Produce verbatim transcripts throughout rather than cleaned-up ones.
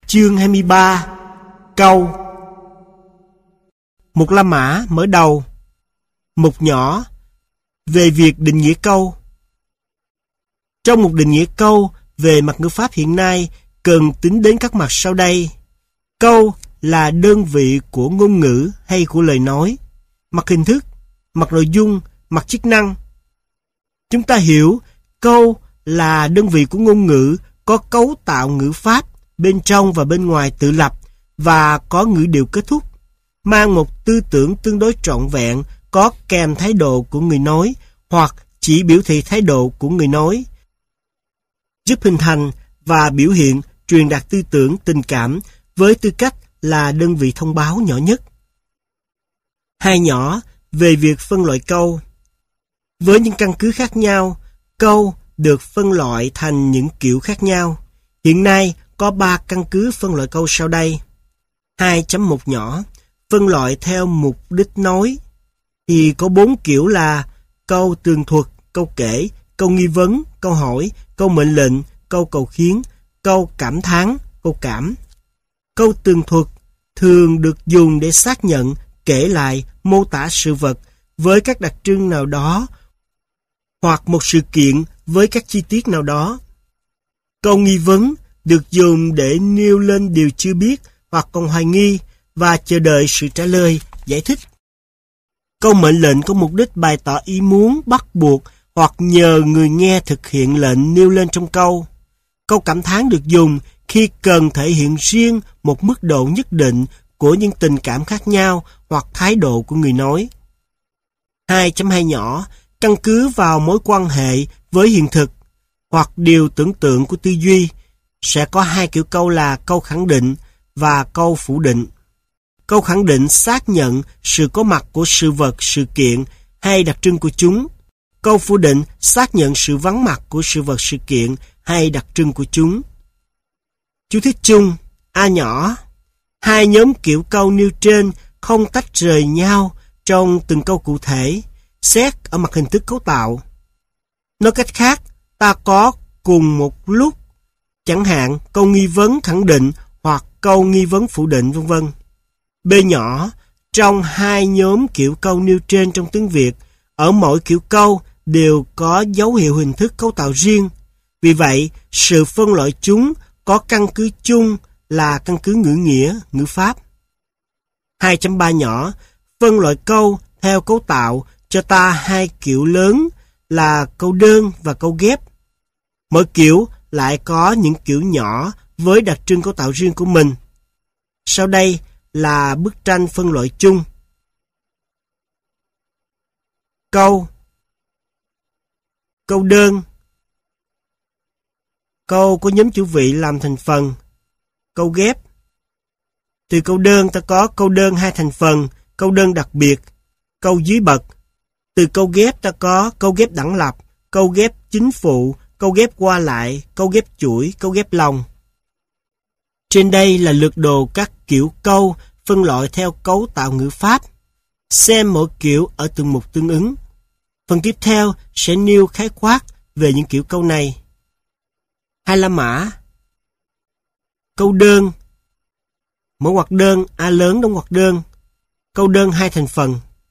Chương hai mươi ba. Câu. Một La Mã mở đầu. Mục nhỏ về việc định nghĩa câu. Trong một định nghĩa câu về mặt ngữ pháp hiện nay cần tính đến các mặt sau đây. Câu là đơn vị của ngôn ngữ hay của lời nói, mặt hình thức, mặt nội dung, mặt chức năng. Chúng ta hiểu câu là đơn vị của ngôn ngữ có cấu tạo ngữ pháp bên trong và bên ngoài tự lập và có ngữ điệu kết thúc, mang một tư tưởng tương đối trọn vẹn, có kèm thái độ của người nói hoặc chỉ biểu thị thái độ của người nói, giúp hình thành và biểu hiện truyền đạt tư tưởng tình cảm với tư cách là đơn vị thông báo nhỏ nhất. Hai nhỏ về việc phân loại câu. Với những căn cứ khác nhau, câu được phân loại thành những kiểu khác nhau. Hiện nay có ba căn cứ phân loại câu sau đây. hai chấm một nhỏ, phân loại theo mục đích nói, thì có bốn kiểu là câu tường thuật, câu kể, câu nghi vấn, câu hỏi, câu mệnh lệnh, câu cầu khiến, câu cảm thán, câu cảm. Câu tường thuật thường được dùng để xác nhận, kể lại, mô tả sự vật với các đặc trưng nào đó hoặc một sự kiện với các chi tiết nào đó. Câu nghi vấn được dùng để nêu lên điều chưa biết hoặc còn hoài nghi và chờ đợi sự trả lời, giải thích. Câu mệnh lệnh có mục đích bày tỏ ý muốn, bắt buộc hoặc nhờ người nghe thực hiện lệnh nêu lên trong câu. Câu cảm thán được dùng khi cần thể hiện riêng một mức độ nhất định của những tình cảm khác nhau hoặc thái độ của người nói. hai chấm hai nhỏ, căn cứ vào mối quan hệ với hiện thực hoặc điều tưởng tượng của tư duy, sẽ có hai kiểu câu là câu khẳng định và câu phủ định. Câu khẳng định xác nhận sự có mặt của sự vật, sự kiện hay đặc trưng của chúng. Câu phủ định xác nhận sự vắng mặt của sự vật, sự kiện hay đặc trưng của chúng. Chú thích chung. A nhỏ. Hai nhóm kiểu câu nêu trên không tách rời nhau trong từng câu cụ thể, xét ở mặt hình thức cấu tạo. Nói cách khác, ta có cùng một lúc, chẳng hạn câu nghi vấn khẳng định hoặc câu nghi vấn phủ định, vân vân. B nhỏ, trong hai nhóm kiểu câu nêu trên trong tiếng Việt, ở mỗi kiểu câu đều có dấu hiệu hình thức cấu tạo riêng. Vì vậy, sự phân loại chúng có căn cứ chung là căn cứ ngữ nghĩa, ngữ pháp. hai chấm ba nhỏ, phân loại câu theo cấu tạo cho ta hai kiểu lớn là câu đơn và câu ghép. Mỗi kiểu lại có những kiểu nhỏ với đặc trưng cấu tạo riêng của mình. Sau đây là bức tranh phân loại chung. Câu. Câu đơn. Câu có nhóm chủ vị làm thành phần. Câu ghép. Từ câu đơn ta có câu đơn hai thành phần, câu đơn đặc biệt, câu dưới bậc. Từ câu ghép ta có câu ghép đẳng lập, câu ghép chính phụ, câu ghép qua lại, câu ghép chuỗi, câu ghép lòng. Trên đây là lược đồ các kiểu câu phân loại theo cấu tạo ngữ pháp. Xem mỗi kiểu ở từng mục tương ứng. Phần tiếp theo sẽ nêu khái quát về những kiểu câu này. Hai La Mã. Câu đơn. Mỗi ngoặc đơn A lớn đóng ngoặc đơn. Câu đơn hai thành phần.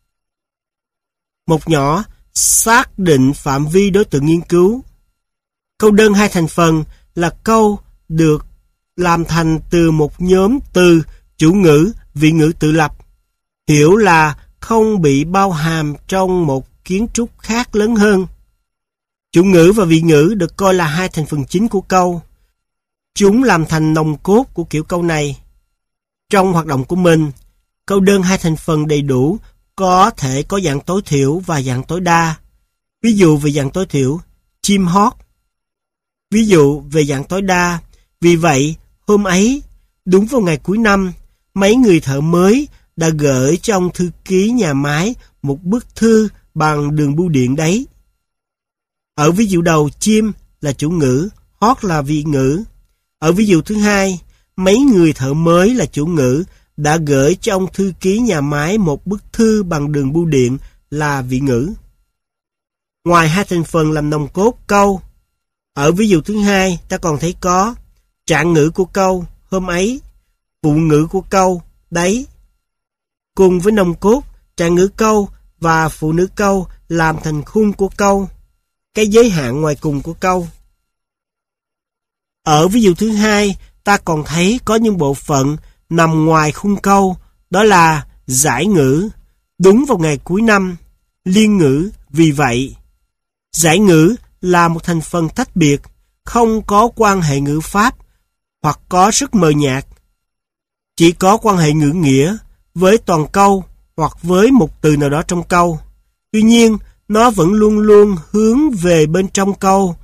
Một nhỏ, xác định phạm vi đối tượng nghiên cứu. Câu đơn hai thành phần là câu được làm thành từ một nhóm từ, chủ ngữ, vị ngữ tự lập. Hiểu là không bị bao hàm trong một kiến trúc khác lớn hơn. Chủ ngữ và vị ngữ được coi là hai thành phần chính của câu. Chúng làm thành nòng cốt của kiểu câu này. Trong hoạt động của mình, câu đơn hai thành phần đầy đủ có thể có dạng tối thiểu và dạng tối đa. Ví dụ về dạng tối thiểu, chim hót. Ví dụ về dạng tối đa, vì vậy, hôm ấy, đúng vào ngày cuối năm, mấy người thợ mới đã gửi cho ông thư ký nhà máy một bức thư bằng đường bưu điện đấy. Ở ví dụ đầu, chim là chủ ngữ, hót là vị ngữ. Ở ví dụ thứ hai, mấy người thợ mới là chủ ngữ đã gửi cho ông thư ký nhà máy một bức thư bằng đường bưu điện là vị ngữ. Ngoài hai thành phần làm nòng cốt câu, ở ví dụ thứ hai ta còn thấy có trạng ngữ của câu, hôm ấy. Phụ ngữ của câu đấy. Cùng với nòng cốt, trạng ngữ câu và phụ nữ câu làm thành khung của câu, cái giới hạn ngoài cùng của câu. Ở ví dụ thứ hai, ta còn thấy có những bộ phận nằm ngoài khung câu, đó là giải ngữ, đúng vào ngày cuối năm, liên ngữ, vì vậy. Giải ngữ là một thành phần tách biệt, không có quan hệ ngữ pháp, hoặc có rất mờ nhạt. Chỉ có quan hệ ngữ nghĩa với toàn câu hoặc với một từ nào đó trong câu. Tuy nhiên, nó vẫn luôn luôn hướng về bên trong câu.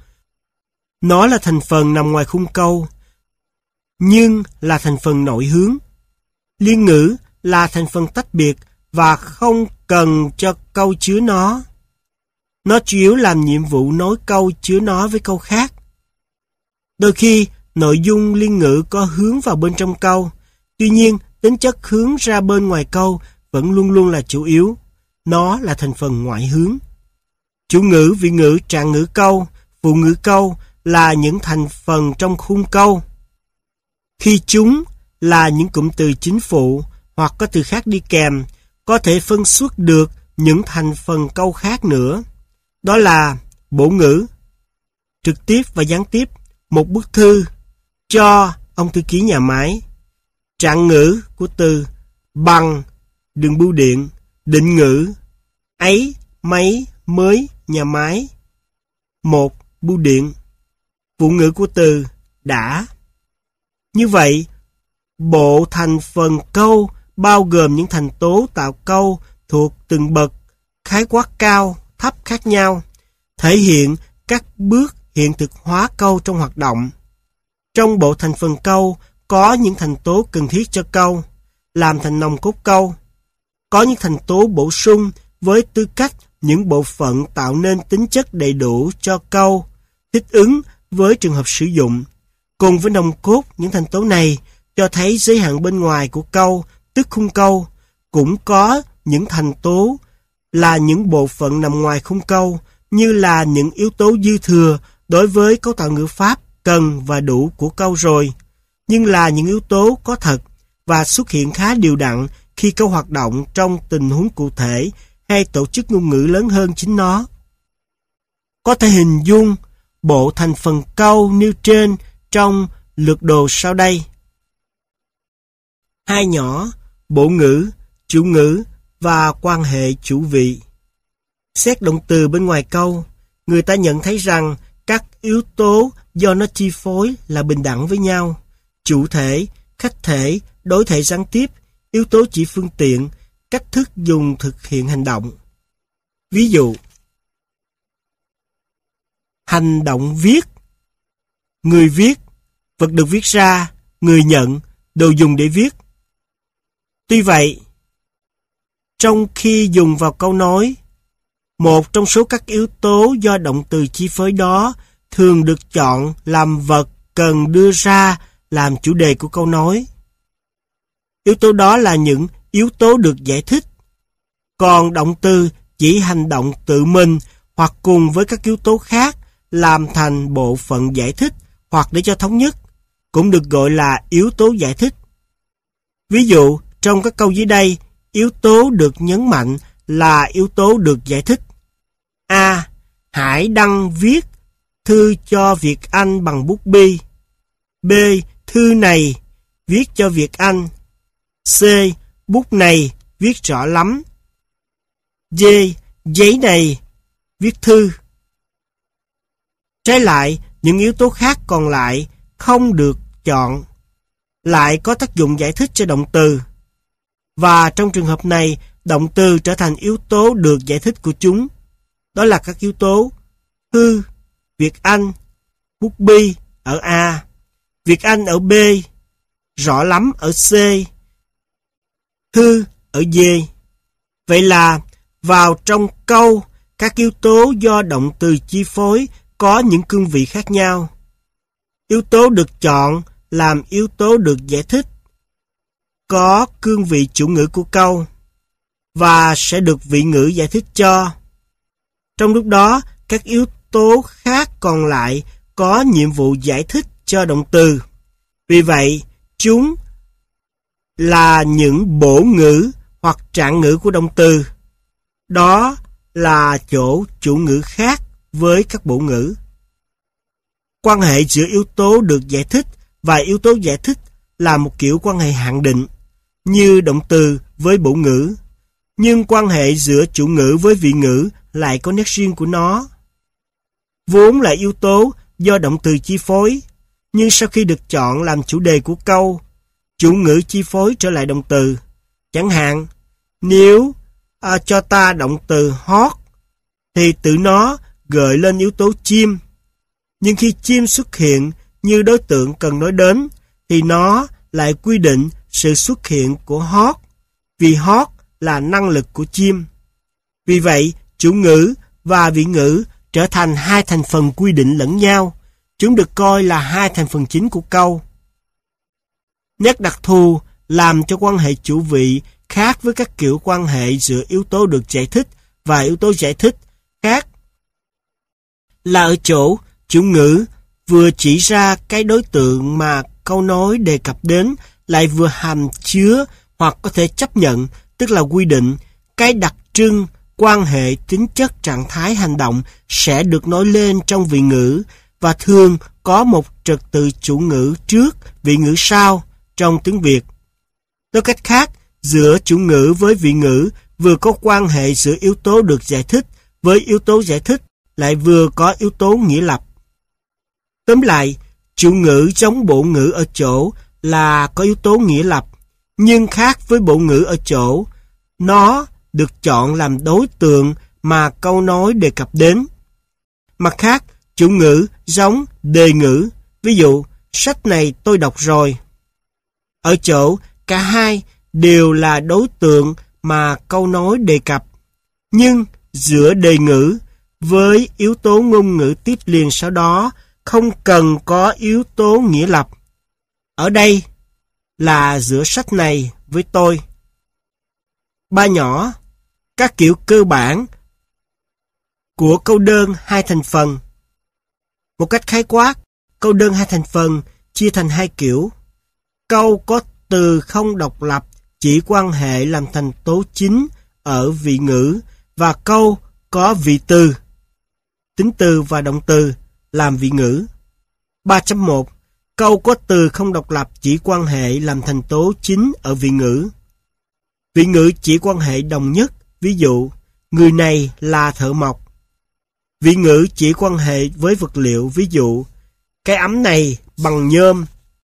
Nó là thành phần nằm ngoài khung câu, nhưng là thành phần nội hướng. Liên ngữ là thành phần tách biệt và không cần cho câu chứa nó. Nó chủ yếu làm nhiệm vụ nối câu chứa nó với câu khác. Đôi khi, nội dung liên ngữ có hướng vào bên trong câu, tuy nhiên tính chất hướng ra bên ngoài câu vẫn luôn luôn là chủ yếu. Nó là thành phần ngoại hướng. Chủ ngữ, vị ngữ, trạng ngữ câu, phụ ngữ câu là những thành phần trong khung câu. Khi chúng là những cụm từ chính phụ hoặc có từ khác đi kèm, có thể phân xuất được những thành phần câu khác nữa. Đó là bổ ngữ, trực tiếp và gián tiếp, một bức thư, cho ông thư ký nhà máy. Trạng ngữ của từ bằng, đường bưu điện, định ngữ, ấy, mấy, mới, nhà máy. Một, bưu điện. Phụ ngữ của từ đã. Như vậy, bộ thành phần câu bao gồm những thành tố tạo câu thuộc từng bậc khái quát cao, thấp khác nhau, thể hiện các bước hiện thực hóa câu trong hoạt động. Trong bộ thành phần câu có những thành tố cần thiết cho câu, làm thành nòng cốt câu. Có những thành tố bổ sung với tư cách những bộ phận tạo nên tính chất đầy đủ cho câu, thích ứng với trường hợp sử dụng. Cùng với nòng cốt, những thành tố này cho thấy giới hạn bên ngoài của câu, tức khung câu, cũng có những thành tố là những bộ phận nằm ngoài khung câu, như là những yếu tố dư thừa đối với cấu tạo ngữ pháp cần và đủ của câu rồi, nhưng là những yếu tố có thật và xuất hiện khá đều đặn khi câu hoạt động trong tình huống cụ thể hay tổ chức ngôn ngữ lớn hơn chính nó. Có thể hình dung bộ thành phần câu nêu trên trong lược đồ sau đây. Hai nhỏ, bộ ngữ, chủ ngữ và quan hệ chủ vị. Xét động từ bên ngoài câu, người ta nhận thấy rằng các yếu tố do nó chi phối là bình đẳng với nhau. Chủ thể, khách thể, đối thể gián tiếp, yếu tố chỉ phương tiện, cách thức dùng thực hiện hành động. Ví dụ, hành động viết, người viết, vật được viết ra, người nhận, đồ dùng để viết. Tuy vậy, trong khi dùng vào câu nói, một trong số các yếu tố do động từ chi phối đó thường được chọn làm vật cần đưa ra làm chủ đề của câu nói. Yếu tố đó là những yếu tố được giải thích. Còn động từ chỉ hành động tự mình hoặc cùng với các yếu tố khác làm thành bộ phận giải thích hoặc để cho thống nhất, cũng được gọi là yếu tố giải thích. Ví dụ, trong các câu dưới đây, yếu tố được nhấn mạnh là yếu tố được giải thích. A. Hải Đăng viết thư cho Việt Anh bằng bút bi. B. Thư này viết cho Việt Anh. C. Bút này viết rõ lắm. D. Giấy này viết thư. Trái lại, những yếu tố khác còn lại không được chọn, lại có tác dụng giải thích cho động từ. Và trong trường hợp này, động từ trở thành yếu tố được giải thích của chúng. Đó là các yếu tố thư, Việt Anh, bút bi ở A, Việt Anh ở B, rõ lắm ở C, thư ở D. Vậy là vào trong câu, các yếu tố do động từ chi phối có những cương vị khác nhau. Yếu tố được chọn làm yếu tố được giải thích có cương vị chủ ngữ của câu và sẽ được vị ngữ giải thích cho. Trong lúc đó, các yếu tố khác còn lại có nhiệm vụ giải thích cho động từ. Vì vậy, Chúng là những bổ ngữ hoặc trạng ngữ của động từ. Đó là chỗ chủ ngữ khác với các bổ ngữ. Quan hệ giữa yếu tố được giải thích và yếu tố giải thích là một kiểu quan hệ hạn định, như động từ với bổ ngữ. Nhưng quan hệ giữa chủ ngữ với vị ngữ lại có nét riêng của nó. Vốn là yếu tố do động từ chi phối, nhưng sau khi được chọn làm chủ đề của câu, chủ ngữ chi phối trở lại động từ. Chẳng hạn, nếu à, cho ta động từ hót, thì tự nó gợi lên yếu tố chim. Nhưng khi chim xuất hiện như đối tượng cần nói đến, thì nó lại quy định sự xuất hiện của hót, vì hót là năng lực của chim. Vì vậy, chủ ngữ và vị ngữ trở thành hai thành phần quy định lẫn nhau. Chúng được coi là hai thành phần chính của câu. Nét đặc thù làm cho quan hệ chủ vị khác với các kiểu quan hệ giữa yếu tố được giải thích và yếu tố giải thích khác là ở chỗ chủ ngữ vừa chỉ ra cái đối tượng mà câu nói đề cập đến, lại vừa hàm chứa hoặc có thể chấp nhận, tức là quy định, cái đặc trưng, quan hệ, tính chất, trạng thái, hành động sẽ được nói lên trong vị ngữ, và thường có một trật tự chủ ngữ trước, vị ngữ sau trong tiếng Việt. Nói cách khác, giữa chủ ngữ với vị ngữ vừa có quan hệ giữa yếu tố được giải thích với yếu tố giải thích, lại vừa có yếu tố nghĩa lập. Tóm lại, chủ ngữ giống bộ ngữ ở chỗ là có yếu tố nghĩa lập, nhưng khác với bộ ngữ ở chỗ nó được chọn làm đối tượng mà câu nói đề cập đến. Mặt khác, chủ ngữ giống đề ngữ, ví dụ, sách này tôi đọc rồi. Ở chỗ, cả hai đều là đối tượng mà câu nói đề cập, nhưng giữa đề ngữ với yếu tố ngôn ngữ tiếp liền sau đó không cần có yếu tố nghĩa lập. Ở đây là giữa sách này với tôi. Ba nhỏ, các kiểu cơ bản của câu đơn hai thành phần. Một cách khái quát, câu đơn hai thành phần chia thành hai kiểu. Câu có từ không độc lập chỉ quan hệ làm thành tố chính ở vị ngữ, và câu có vị từ, tính từ và động từ làm vị ngữ. ba chấm một. Câu có từ không độc lập chỉ quan hệ làm thành tố chính ở vị ngữ. Vị ngữ chỉ quan hệ đồng nhất, ví dụ, người này là thợ mộc. Vị ngữ chỉ quan hệ với vật liệu, ví dụ, cái ấm này bằng nhôm.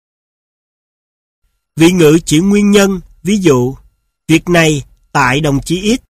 Vị ngữ chỉ nguyên nhân, ví dụ, việc này tại đồng chí X.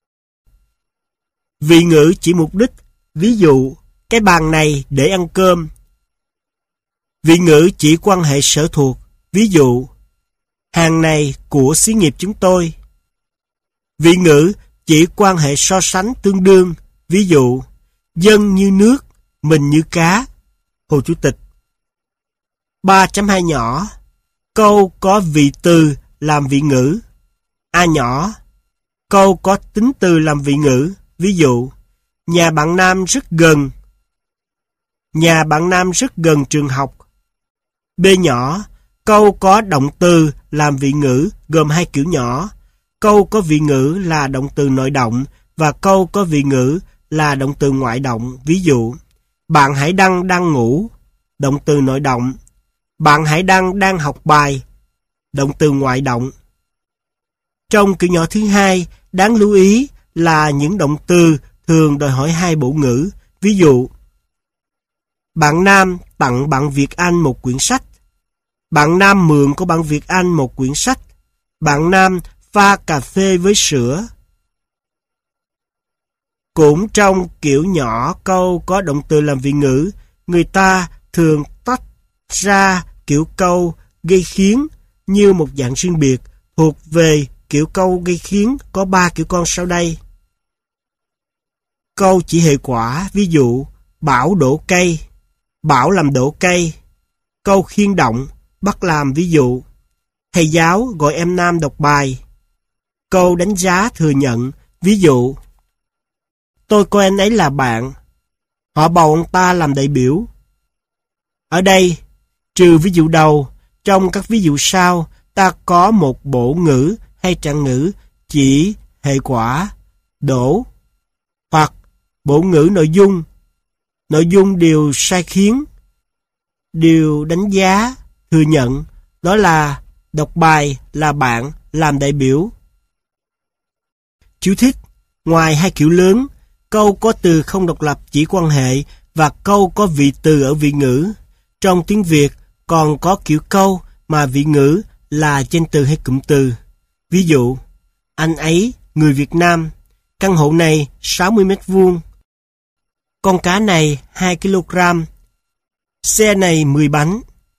Vị ngữ chỉ mục đích, ví dụ, cái bàn này để ăn cơm. Vị ngữ chỉ quan hệ sở thuộc, ví dụ, hàng này của xí nghiệp chúng tôi. Vị ngữ chỉ quan hệ so sánh tương đương, ví dụ, dân như nước, mình như cá. Hồ Chủ tịch. ba chấm hai nhỏ. Câu có vị từ làm vị ngữ. A nhỏ. Câu có tính từ làm vị ngữ, ví dụ, nhà bạn Nam rất gần. Nhà bạn Nam rất gần trường học. B nhỏ. Câu có động từ làm vị ngữ gồm hai kiểu nhỏ. Câu có vị ngữ là động từ nội động và câu có vị ngữ là động từ ngoại động. Ví dụ, bạn Hải Đăng đang ngủ, động từ nội động. Bạn Hải Đăng đang học bài, động từ ngoại động. Trong kiểu nhỏ thứ hai, đáng lưu ý là những động từ thường đòi hỏi hai bổ ngữ. Ví dụ, bạn Nam tặng bạn Việt Anh một quyển sách. Bạn Nam mượn của bạn Việt Anh một quyển sách. Bạn Nam pha cà phê với sữa. Cũng trong kiểu nhỏ câu có động từ làm vị ngữ, người ta thường tách ra kiểu câu gây khiến như một dạng riêng biệt, thuộc về kiểu câu gây khiến có ba kiểu con sau đây. Câu chỉ hệ quả, ví dụ, Bảo đổ cây, Bảo làm đổ cây. Câu khiên động, bắt làm, ví dụ, thầy giáo gọi em Nam đọc bài. Câu đánh giá thừa nhận, ví dụ, tôi coi anh ấy là bạn, họ bầu ông ta làm đại biểu. Ở đây, trừ ví dụ đầu, Trong các ví dụ sau, ta có một bộ ngữ hay trạng ngữ chỉ hệ quả, đổ, hoặc bộ ngữ nội dung. Nội dung đều sai khiến, điều đánh giá, thừa nhận, đó là đọc bài là bạn làm đại biểu. Chú thích: ngoài hai kiểu lớn, câu có từ không độc lập chỉ quan hệ và câu có vị từ ở vị ngữ, trong tiếng Việt còn có kiểu câu mà vị ngữ là danh từ hay cụm từ. Ví dụ, anh ấy, người Việt Nam, căn hộ này sáu mươi mét vuông, con cá này hai ki lô gam, xe này mười bánh.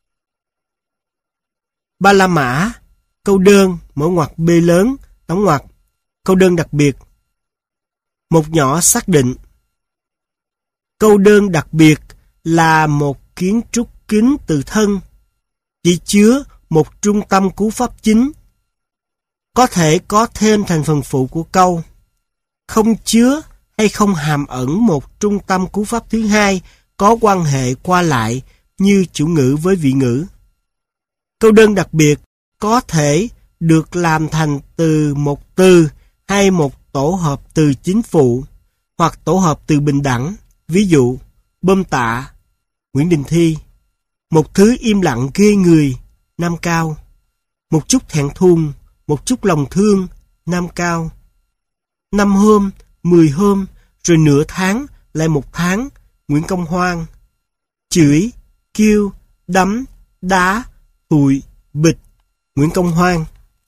Ba la mã, câu đơn, mở ngoặc B lớn, đóng ngoặc, câu đơn đặc biệt. Một nhỏ xác định. Câu đơn đặc biệt là một kiến trúc kín từ thân, chỉ chứa một trung tâm cú pháp chính. Có thể có thêm thành phần phụ của câu. Không chứa hay không hàm ẩn một trung tâm cú pháp thứ hai có quan hệ qua lại như chủ ngữ với vị ngữ. Câu đơn đặc biệt có thể được làm thành từ một từ hay một tổ hợp từ chính phụ hoặc tổ hợp từ bình đẳng. Ví dụ, bơm tạ, Nguyễn Đình Thi. Một thứ im lặng ghê người, Nam Cao. Một chút thẹn thùng, một chút lòng thương, Nam Cao. Năm hôm, mười hôm, rồi nửa tháng, lại một tháng, Nguyễn Công Hoan. Chửi, kêu, đấm, đá, hụi, bịch, Nguyễn Công Hoan.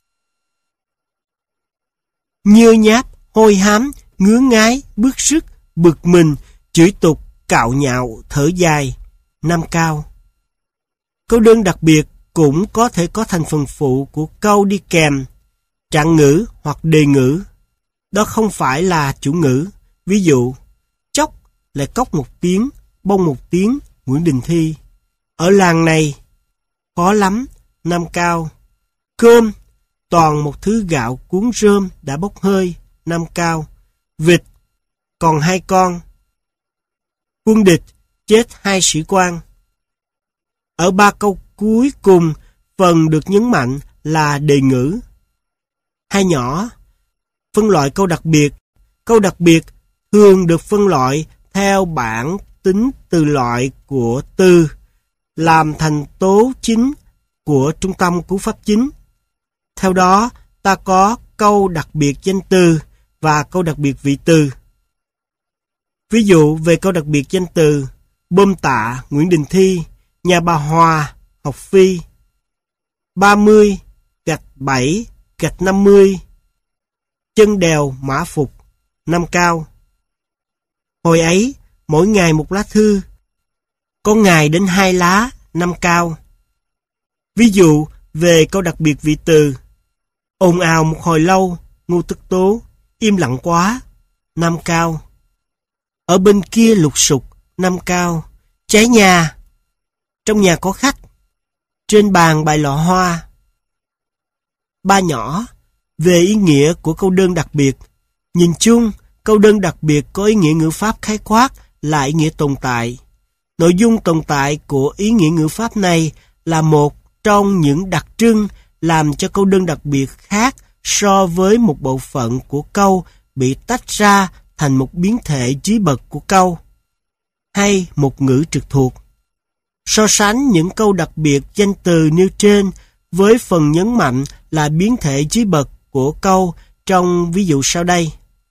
Nhơ nháp, hôi hám, ngứa ngái, bức sức, bực mình, chửi tục, cạo nhạo, thở dài, Nam Cao. Câu đơn đặc biệt cũng có thể có thành phần phụ của câu đi kèm, trạng ngữ hoặc đề ngữ. Đó không phải là chủ ngữ. Ví dụ, chốc lại cốc một tiếng, bông một tiếng, Nguyễn Đình Thi. Ở làng này, khó lắm, Nam Cao. Cơm, toàn một thứ gạo cuốn rơm đã bốc hơi, Nam Cao. Vịt, còn hai con. Quân địch, chết hai sĩ quan. Ở ba câu cuối cùng, phần được nhấn mạnh là đề ngữ. Hai nhỏ, phân loại câu đặc biệt. Câu đặc biệt thường được phân loại theo bản tính từ loại của từ, làm thành tố chính của trung tâm cú pháp chính. Theo đó, ta có câu đặc biệt danh từ và câu đặc biệt vị từ. Ví dụ về câu đặc biệt danh từ, bơm tạ, Nguyễn Đình Thi, nhà bà Hòa, Học Phi. ba mươi, gạch bảy, gạch năm mươi. Chân đèo, Mã Phục, Nam Cao. Hồi ấy, mỗi ngày một lá thư, có ngày đến hai lá, Nam Cao. Ví dụ về câu đặc biệt vị từ, ồn ào một hồi lâu, Ngô Tức Tố, im lặng quá, Nam Cao. Ở bên kia lục sục, Nam Cao. Cháy nhà, trong nhà có khách. Trên bàn bày lọ hoa. Ba nhỏ, về ý nghĩa của câu đơn đặc biệt. Nhìn chung, câu đơn đặc biệt có ý nghĩa ngữ pháp khái quát là ý nghĩa tồn tại. Nội dung tồn tại của ý nghĩa ngữ pháp này là một trong những đặc trưng làm cho câu đơn đặc biệt khác so với một bộ phận của câu bị tách ra thành một biến thể dưới bậc của câu, hay một ngữ trực thuộc. So sánh những câu đặc biệt danh từ nêu trên với phần nhấn mạnh là biến thể dưới bậc của câu trong ví dụ sau đây.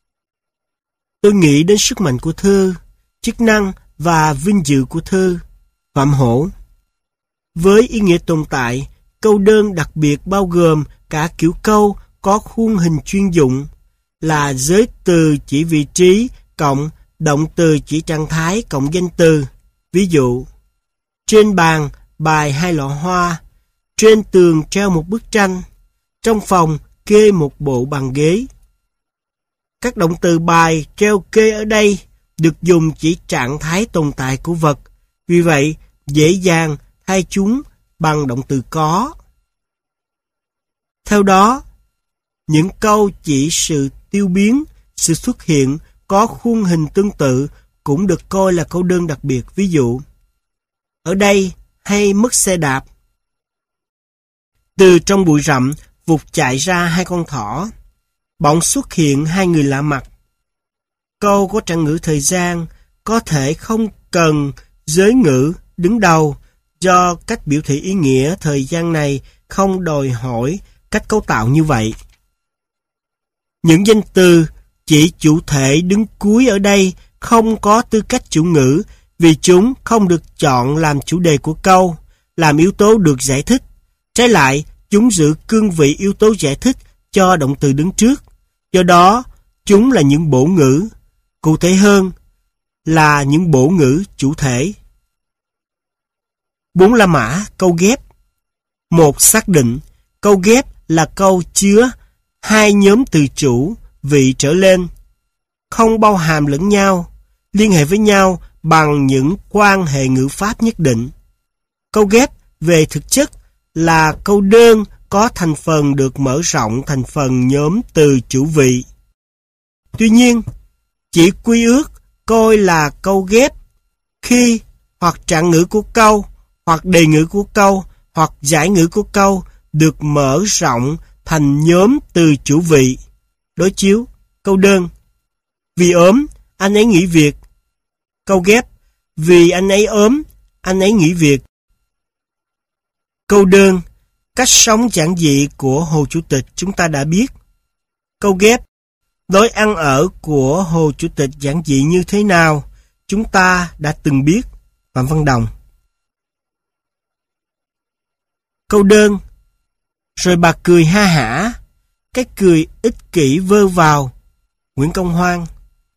Tôi nghĩ đến sức mạnh của thơ, chức năng và vinh dự của thơ. Phạm Hổ. Với ý nghĩa tồn tại, câu đơn đặc biệt bao gồm cả kiểu câu có khuôn hình chuyên dụng là giới từ chỉ vị trí cộng động từ chỉ trạng thái cộng danh từ. Ví dụ, trên bàn bày hai lọ hoa, trên tường treo một bức tranh, trong phòng kê một bộ bàn ghế. Các động từ bài, treo, kê ở đây được dùng chỉ trạng thái tồn tại của vật, vì vậy dễ dàng thay chúng bằng động từ có. Theo đó, những câu chỉ sự tiêu biến, sự xuất hiện có khuôn hình tương tự cũng được coi là câu đơn đặc biệt. Ví dụ, ở đây hay mất xe đạp. Từ trong bụi rậm vụt chạy ra hai con thỏ. Bỗng xuất hiện hai người lạ mặt. Câu có trạng ngữ thời gian có thể không cần giới ngữ đứng đầu do cách biểu thị ý nghĩa thời gian này không đòi hỏi cách cấu tạo như vậy. Những danh từ chỉ chủ thể đứng cuối ở đây không có tư cách chủ ngữ vì chúng không được chọn làm chủ đề của câu, làm yếu tố được giải thích. Trái lại, chúng giữ cương vị yếu tố giải thích cho động từ đứng trước. Do đó, chúng là những bổ ngữ. Cụ thể hơn là những bổ ngữ chủ thể. Bốn La Mã câu ghép. Một, xác định. Câu ghép là câu chứa hai nhóm từ chủ, vị trở lên, không bao hàm lẫn nhau, liên hệ với nhau bằng những quan hệ ngữ pháp nhất định. Câu ghép về thực chất là câu đơn có thành phần được mở rộng thành phần nhóm từ chủ vị. Tuy nhiên, chỉ quy ước coi là câu ghép khi hoặc trạng ngữ của câu, hoặc đề ngữ của câu, hoặc giải ngữ của câu được mở rộng thành nhóm từ chủ vị. Đối chiếu, câu đơn. Vì ốm, anh ấy nghỉ việc. Câu ghép, vì anh ấy ốm, anh ấy nghỉ việc. Câu đơn, cách sống giản dị của Hồ Chủ tịch chúng ta đã biết. Câu ghép, lối ăn ở của Hồ Chủ tịch giản dị như thế nào chúng ta đã từng biết. Phạm Văn Đồng. Câu đơn, rồi bà cười ha hả, cái cười ích kỷ vơ vào. Nguyễn Công Hoan.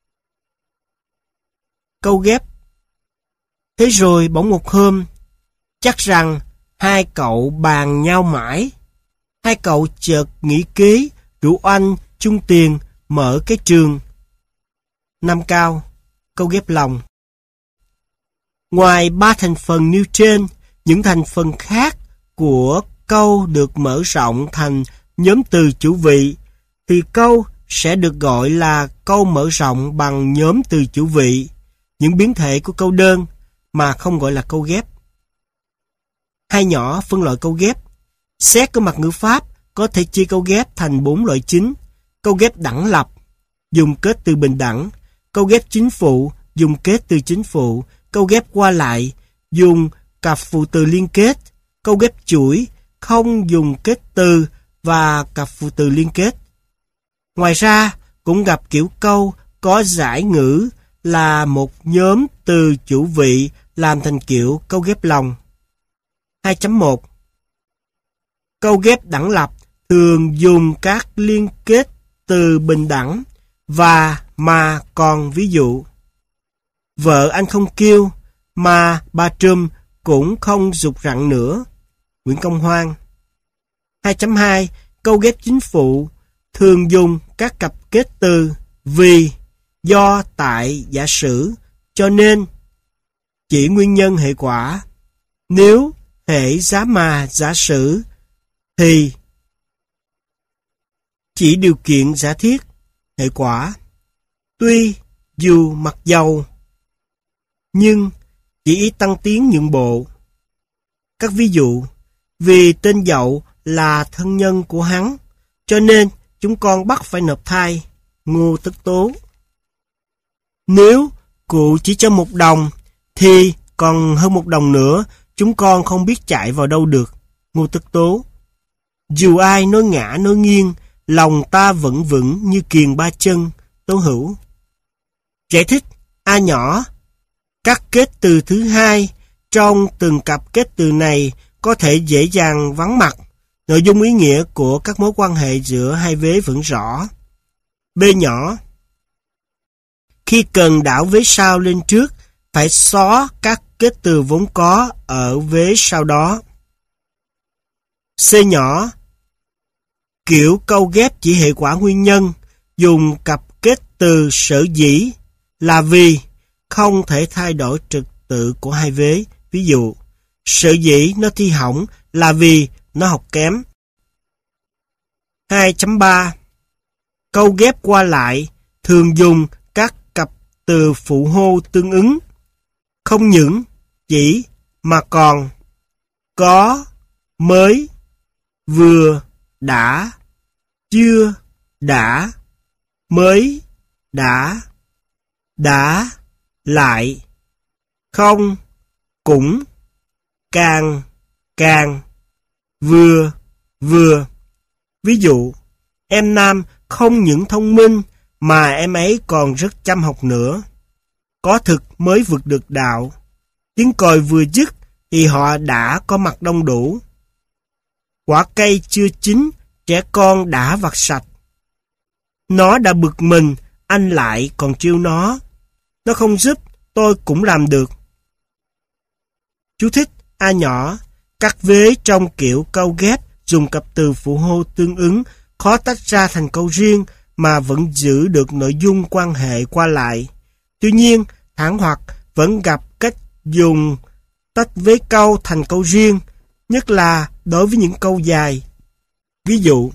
Câu ghép, thế rồi bỗng một hôm, chắc rằng hai cậu bàn nhau mãi. Hai cậu chợt nghĩ kế rủ anh chung tiền mở cái trường. Nam Cao. Câu ghép lòng. Ngoài ba thành phần nêu trên, những thành phần khác của câu được mở rộng thành nhóm từ chủ vị, thì câu sẽ được gọi là câu mở rộng bằng nhóm từ chủ vị, những biến thể của câu đơn mà không gọi là câu ghép. Hai nhỏ phân loại câu ghép. Xét ở mặt ngữ pháp, có thể chia câu ghép thành bốn loại chính. Câu ghép đẳng lập, dùng kết từ bình đẳng. Câu ghép chính phụ, dùng kết từ chính phụ. Câu ghép qua lại, dùng cặp phụ từ liên kết. Câu ghép chuỗi, không dùng kết từ và cặp phụ từ liên kết. Ngoài ra, cũng gặp kiểu câu có giải ngữ là một nhóm từ chủ vị làm thành kiểu câu ghép lòng. hai chấm một. Câu ghép đẳng lập thường dùng các liên kết từ bình đẳng và mà còn. Ví dụ, vợ anh không kêu mà bà Trùm cũng không giục rặn nữa. Nguyễn Công Hoan. hai chấm hai. Câu ghép chính phụ thường dùng các cặp kết từ vì, do, tại, giả sử, cho nên, chỉ nguyên nhân hệ quả. Nếu, hệ, giá mà, giả sử, thì, chỉ điều kiện giả thiết, hệ quả. Tuy, dù, mặc dầu, nhưng, chỉ ý tăng tiến nhượng bộ. Các ví dụ, vì tên Dậu là thân nhân của hắn, cho nên chúng con bắt phải nộp thai. Ngô Tất Tố. Nếu cụ chỉ cho một đồng, thì còn hơn một đồng nữa, chúng con không biết chạy vào đâu được. Ngô Tất Tố. Dù ai nói ngã nói nghiêng, lòng ta vẫn vững như kiềng ba chân. Tố Hữu. Giải thích. A nhỏ. Các kết từ thứ hai trong từng cặp kết từ này có thể dễ dàng vắng mặt. Nội dung ý nghĩa của các mối quan hệ giữa hai vế vẫn rõ. B nhỏ. Khi cần đảo vế sau lên trước, phải xóa các kết từ vốn có ở vế sau đó. C nhỏ. Kiểu câu ghép chỉ hệ quả nguyên nhân, dùng cặp kết từ sở dĩ là vì không thể thay đổi trật tự của hai vế. Ví dụ, sở dĩ nó thi hỏng là vì nó học kém. hai chấm ba. Câu ghép qua lại thường dùng các cặp từ phụ hô tương ứng. Không những, chỉ, mà còn, có, mới, vừa, đã, chưa, đã, mới, đã, đã, lại, không, cũng, càng, càng, vừa, vừa. Ví dụ, em Nam không những thông minh mà em ấy còn rất chăm học nữa. Có thực mới vượt được đạo. Tiếng còi vừa dứt thì họ đã có mặt đông đủ. Quả cây chưa chín, trẻ con đã vặt sạch. Nó đã bực mình, anh lại còn trêu nó. Nó không giúp, tôi cũng làm được. Chú thích A nhỏ, các vế trong kiểu câu ghép dùng cặp từ phụ hô tương ứng khó tách ra thành câu riêng mà vẫn giữ được nội dung quan hệ qua lại. Tuy nhiên, thẳng hoặc vẫn gặp cách dùng tách vế câu thành câu riêng, nhất là đối với những câu dài. Ví dụ,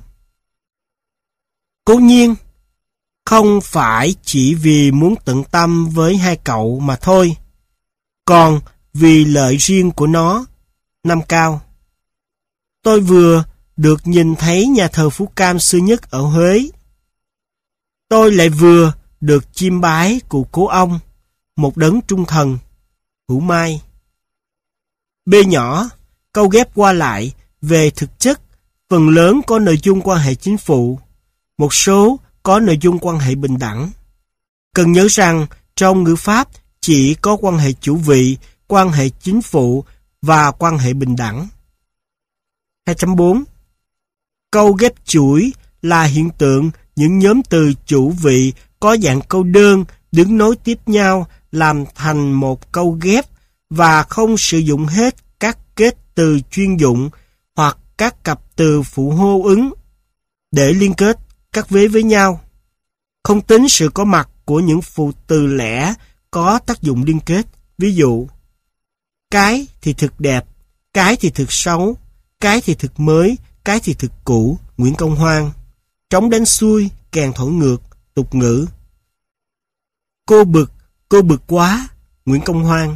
cố nhiên, không phải chỉ vì muốn tận tâm với hai cậu mà thôi, còn vì lợi riêng của nó. Năm cao. Tôi vừa được nhìn thấy nhà thờ Phú Cam xưa nhất ở Huế. Tôi lại vừa được chiêm bái cụ Cố Ông, một đấng trung thần. Hữu Mai. B nhỏ, câu ghép qua lại về thực chất, phần lớn có nội dung quan hệ chính phụ, một số có nội dung quan hệ bình đẳng. Cần nhớ rằng trong ngữ pháp chỉ có quan hệ chủ vị, quan hệ chính phụ và quan hệ bình đẳng. hai chấm bốn. Câu ghép chuỗi là hiện tượng những nhóm từ chủ vị có dạng câu đơn đứng nối tiếp nhau làm thành một câu ghép và không sử dụng hết các kết từ chuyên dụng hoặc các cặp từ phụ hô ứng để liên kết các vế với nhau, không tính sự có mặt của những phụ từ lẻ có tác dụng liên kết. Ví dụ, cái thì thực đẹp, cái thì thực xấu, cái thì thực mới, cái thì thực cũ. Nguyễn Công Hoan. Trống đánh xuôi, kèn thổi ngược. Tục ngữ. Cô bực, cô bực quá. Nguyễn Công Hoan.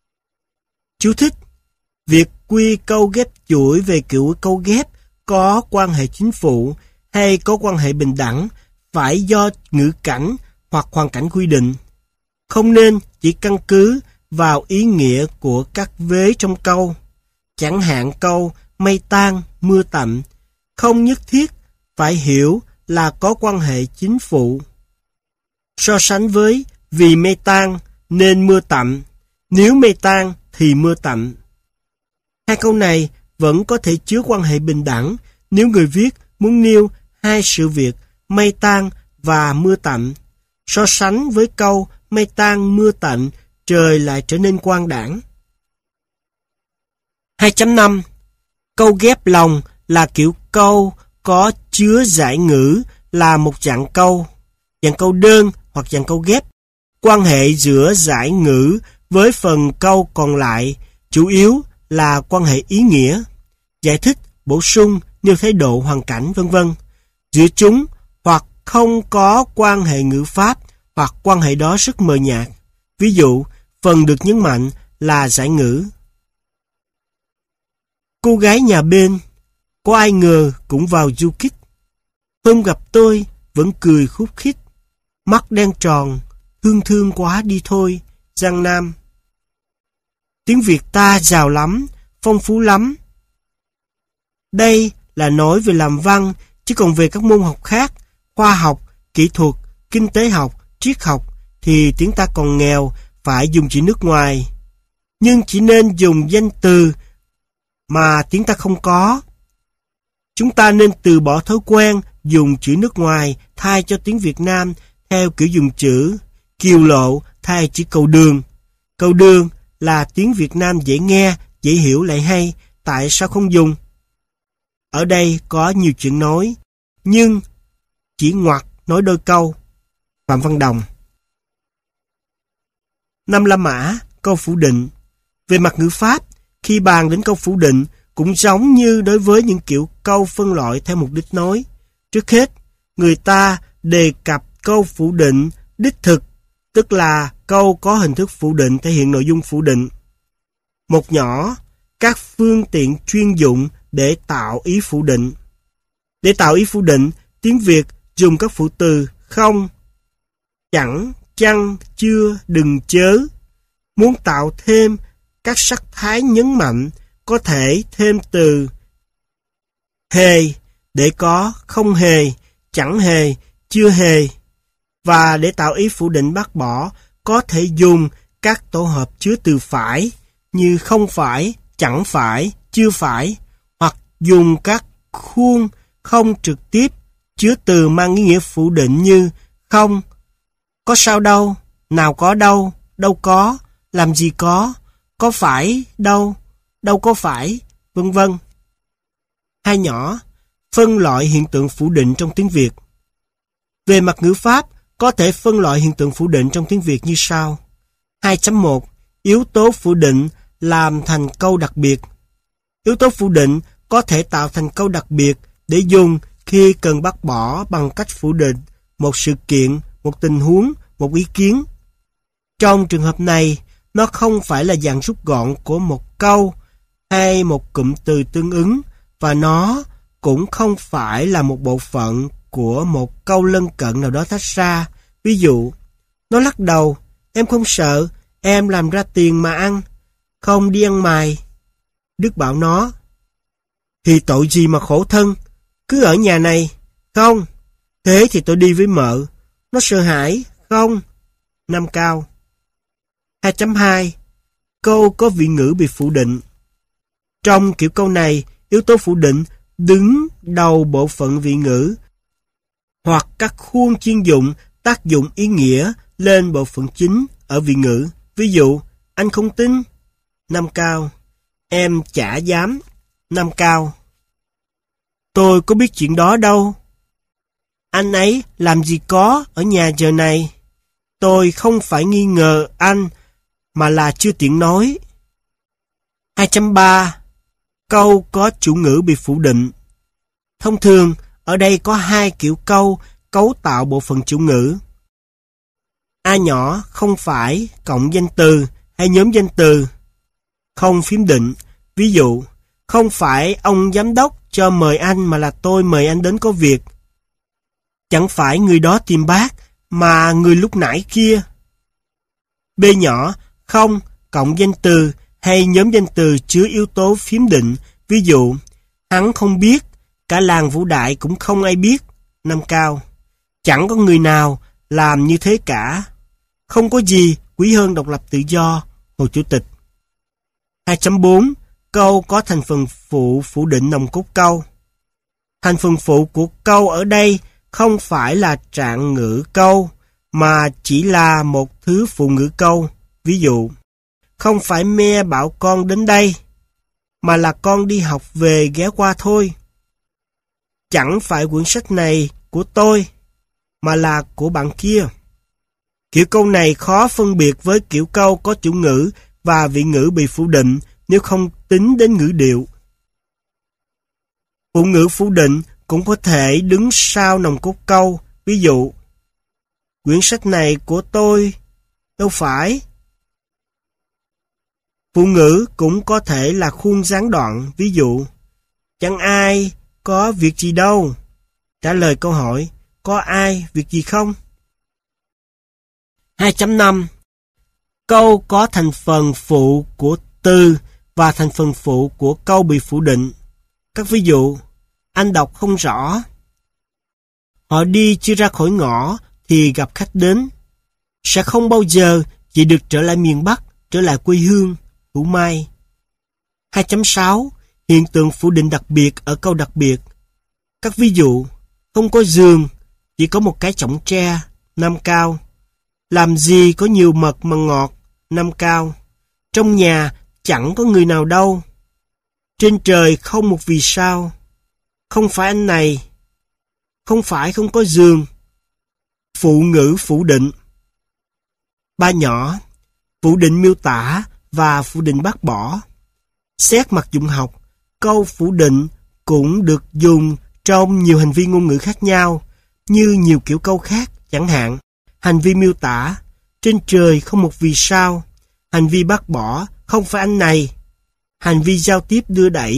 Chú thích. Việc quy câu ghép chuỗi về kiểu câu ghép có quan hệ chính phụ hay có quan hệ bình đẳng phải do ngữ cảnh hoặc hoàn cảnh quy định. Không nên chỉ căn cứ vào ý nghĩa của các vế trong câu. Chẳng hạn câu mây tan, mưa tạnh, không nhất thiết phải hiểu là có quan hệ chính phụ. So sánh với vì mây tan nên mưa tạnh, nếu mây tan thì mưa tạnh. Hai câu này vẫn có thể chứa quan hệ bình đẳng nếu người viết muốn nêu hai sự việc mây tan và mưa tạnh. So sánh với câu mây tan mưa tạnh, trời lại trở nên quang đãng. hai chấm năm. Câu ghép lòng là kiểu câu có chứa giải ngữ là một dạng câu, dạng câu đơn hoặc dạng câu ghép. Quan hệ giữa giải ngữ với phần câu còn lại chủ yếu là quan hệ ý nghĩa, giải thích, bổ sung, nêu thái độ, hoàn cảnh, vân vân. Giữa chúng hoặc không có quan hệ ngữ pháp hoặc quan hệ đó rất mờ nhạt. Ví dụ, phần được nhấn mạnh là giải ngữ. Cô gái nhà bên, có ai ngờ cũng vào du kích. Hôm gặp tôi vẫn cười khúc khích, mắt đen tròn, thương thương quá đi thôi. Giang Nam. Tiếng Việt ta giàu lắm, phong phú lắm. Đây là nói về làm văn, chứ còn về các môn học khác, khoa học, kỹ thuật, kinh tế học, triết học, thì tiếng ta còn nghèo, phải dùng chữ nước ngoài. Nhưng chỉ nên dùng danh từ mà tiếng ta không có. Chúng ta nên từ bỏ thói quen dùng chữ nước ngoài thay cho tiếng Việt Nam theo kiểu dùng chữ kiều lộ thay chữ cầu đường. Cầu đường là tiếng Việt Nam dễ nghe, dễ hiểu lại hay, tại sao không dùng? Ở đây có nhiều chuyện nói, nhưng chỉ ngoặc nói đôi câu. Phạm Văn Đồng. Năm La Mã, câu phủ định. Về mặt ngữ pháp, khi bàn đến câu phủ định cũng giống như đối với những kiểu câu phân loại theo mục đích nói. Trước hết, người ta đề cập câu phủ định đích thực, tức là câu có hình thức phủ định thể hiện nội dung phủ định. Một nhỏ, các phương tiện chuyên dụng để tạo ý phủ định. Để tạo ý phủ định, tiếng Việt dùng các phụ từ không, chẳng, chăng, chưa, đừng, chớ. Muốn tạo thêm các sắc thái nhấn mạnh, có thể thêm từ hề để có không hề, chẳng hề, chưa hề. Và để tạo ý phủ định bác bỏ, có thể dùng các tổ hợp chứa từ phải như không phải, chẳng phải, chưa phải, hoặc dùng các khuôn không trực tiếp chứa từ mang ý nghĩa phủ định như không, có sao đâu, nào có đâu, đâu có, làm gì có, có phải đâu, đâu có phải, vân vân. Hai nhỏ, phân loại hiện tượng phủ định trong tiếng Việt. Về mặt ngữ pháp, có thể phân loại hiện tượng phủ định trong tiếng Việt như sau. hai chấm một. Yếu tố phủ định làm thành câu đặc biệt. Yếu tố phủ định có thể tạo thành câu đặc biệt để dùng khi cần bác bỏ bằng cách phủ định một sự kiện, một tình huống, một ý kiến. Trong trường hợp này, nó không phải là dạng rút gọn của một câu hay một cụm từ tương ứng, và nó cũng không phải là một bộ phận của một câu lân cận nào đó tách ra. Ví dụ, nó lắc đầu, em không sợ, em làm ra tiền mà ăn, không đi ăn mày. Đức bảo nó, thì tội gì mà khổ thân, cứ ở nhà này. Không, thế thì tôi đi với mợ. Nó sợ hãi, không. Nam cao. hai chấm hai. Câu có vị ngữ bị phủ định. Trong kiểu câu này, yếu tố phủ định đứng đầu bộ phận vị ngữ, hoặc các khuôn chuyên dụng tác dụng ý nghĩa lên bộ phận chính ở vị ngữ. Ví dụ, anh không tin. Nam cao. Em chả dám. Nam cao. Tôi có biết chuyện đó đâu. Anh ấy làm gì có ở nhà giờ này. Tôi không phải nghi ngờ anh, mà là chưa tiện nói. hai chấm ba. Câu có chủ ngữ bị phủ định. Thông thường, ở đây có hai kiểu câu cấu tạo bộ phận chủ ngữ. A nhỏ không phải cộng danh từ hay nhóm danh từ. Không phím định. Ví dụ, không phải ông giám đốc cho mời anh mà là tôi mời anh đến có việc. Chẳng phải người đó tìm bác mà người lúc nãy kia. B nhỏ không cộng danh từ hay nhóm danh từ chứa yếu tố phím định. Ví dụ, hắn không biết, cả làng Vũ Đại cũng không ai biết. Nam cao. Chẳng có người nào làm như thế cả. Không có gì quý hơn độc lập tự do. Hồ Chủ tịch. hai chấm bốn. Câu có thành phần phụ phủ định nòng cốt câu. Thành phần phụ của câu ở đây không phải là trạng ngữ câu, mà chỉ là một thứ phụ ngữ câu. Ví dụ, không phải me bảo con đến đây, mà là con đi học về ghé qua thôi. Chẳng phải quyển sách này của tôi, mà là của bạn kia. Kiểu câu này khó phân biệt với kiểu câu có chủ ngữ và vị ngữ bị phủ định nếu không tính đến ngữ điệu. Phụ ngữ phủ định cũng có thể đứng sau nòng cốt câu. Ví dụ, quyển sách này của tôi, đâu phải. Phụ ngữ cũng có thể là khuôn gián đoạn. Ví dụ, chẳng ai có việc gì đâu. Trả lời câu hỏi, có ai việc gì không? hai chấm năm. Câu có thành phần phụ của từ và thành phần phụ của câu bị phủ định. Các ví dụ, anh đọc không rõ. Họ đi chưa ra khỏi ngõ thì gặp khách đến. Sẽ không bao giờ chị được trở lại miền Bắc, trở lại quê hương. Hữu Mai. hai chấm sáu. Hiện tượng phủ định đặc biệt ở câu đặc biệt. Các ví dụ, không có giường, chỉ có một cái chõng tre. Nam cao. Làm gì có nhiều mật mà ngọt. Nam cao. Trong nhà chẳng có người nào đâu. Trên trời không một vì sao. Không phải anh này. Không phải không có giường. Phụ ngữ phủ định. Ba nhỏ. Phủ định miêu tả và phủ định bác bỏ. Xét mặt dụng học, câu phủ định cũng được dùng trong nhiều hành vi ngôn ngữ khác nhau, như nhiều kiểu câu khác, chẳng hạn hành vi miêu tả, trên trời không một vì sao, hành vi bác bỏ, không phải anh này, hành vi giao tiếp đưa đẩy,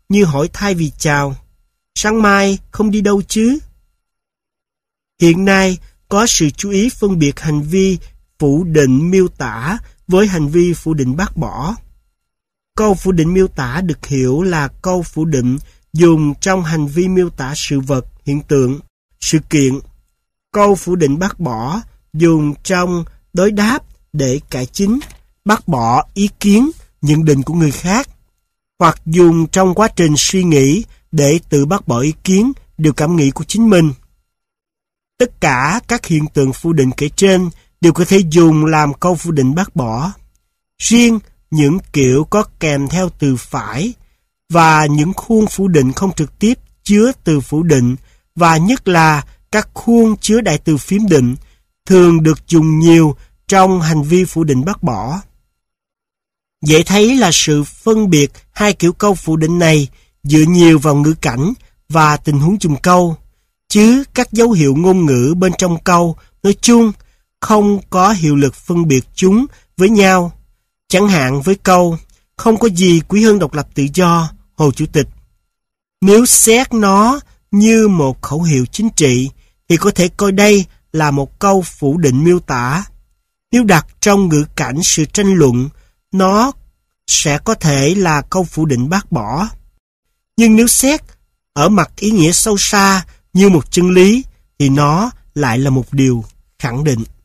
như hỏi thay vì chào. Sáng mai không đi đâu chứ? Hiện nay có sự chú ý phân biệt hành vi phủ định miêu tả với hành vi phủ định bác bỏ. Câu phủ định miêu tả được hiểu là câu phủ định dùng trong hành vi miêu tả sự vật, hiện tượng, sự kiện. Câu phủ định bác bỏ dùng trong đối đáp để cải chính, bác bỏ ý kiến, nhận định của người khác, hoặc dùng trong quá trình suy nghĩ để tự bác bỏ ý kiến, điều cảm nghĩ của chính mình. Tất cả các hiện tượng phủ định kể trên đều có thể dùng làm câu phủ định bác bỏ. Riêng những kiểu có kèm theo từ phải và những khuôn phủ định không trực tiếp chứa từ phủ định, và nhất là các khuôn chứa đại từ phím định, thường được dùng nhiều trong hành vi phủ định bác bỏ. Dễ thấy là sự phân biệt hai kiểu câu phủ định này dựa nhiều vào ngữ cảnh và tình huống dùng câu, chứ các dấu hiệu ngôn ngữ bên trong câu nói chung không có hiệu lực phân biệt chúng với nhau. Chẳng hạn với câu không có gì quý hơn độc lập tự do, Hồ Chủ tịch. Nếu xét nó như một khẩu hiệu chính trị thì có thể coi đây là một câu phủ định miêu tả. Nếu đặt trong ngữ cảnh sự tranh luận, nó sẽ có thể là câu phủ định bác bỏ. Nhưng nếu xét ở mặt ý nghĩa sâu xa như một chân lý thì nó lại là một điều khẳng định.